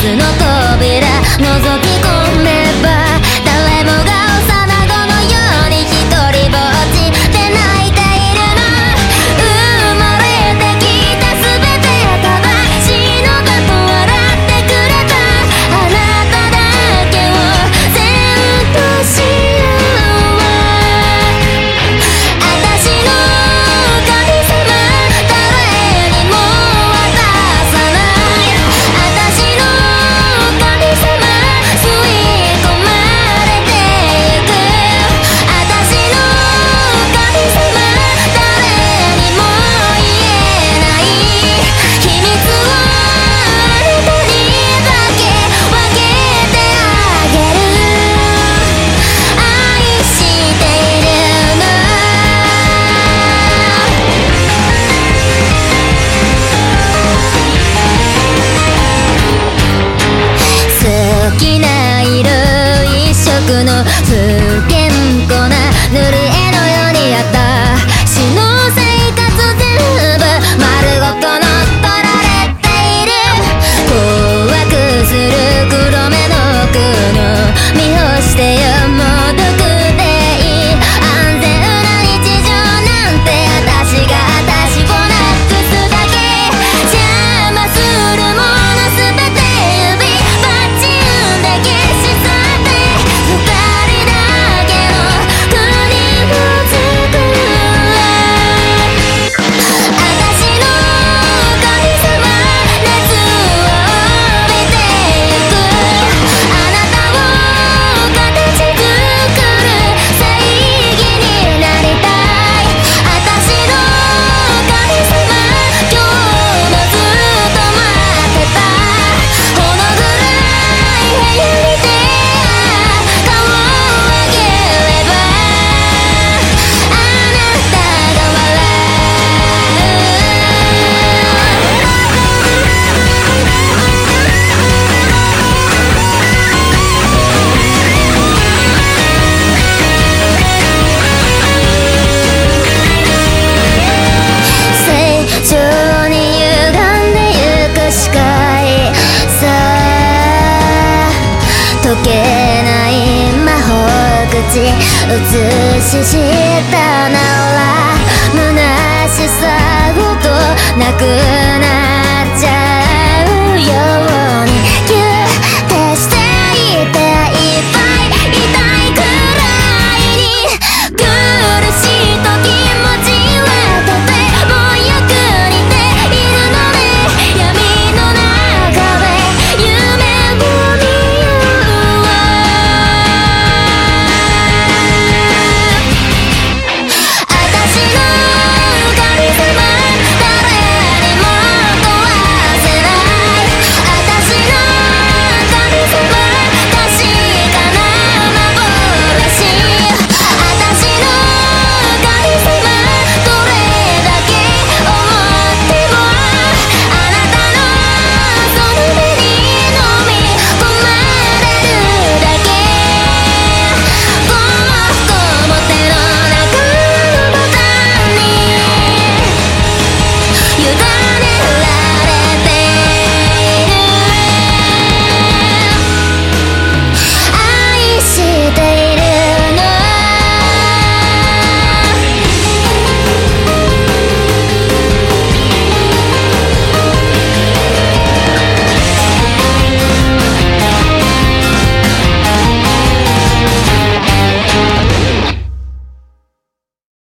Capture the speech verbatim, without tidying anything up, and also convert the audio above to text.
つの扉覗き込めば誰もが幼子のように一人ぼっちで泣いているの。生まれてきたすべてただ死のかと笑ってくれたあなただけを全としよう。私の神様誰にも渡さない私の神様吸い込まれてゆく私の神様誰にも言えない秘密をあなたにだけ分けてあげる愛しているの。好きな色一色の不健康な塗り絵のようにあった詩の生活全部丸ごと乗っ取られている。怖くする黒目の雲見干してよもうどくでいい安全な日常なんて私が私をなくすだけ邪魔するものすべて指バチンで消し去って二人だけの国を作る私の神様熱を帯びてゆくあなたを形作る正義になりたい私の神様今日もずっと待ってたこのぐらい部屋にて顔を上げればあなたが笑成長に歪んでゆく視界さあ解けない魔法口映ししたなら虚しさごとなくな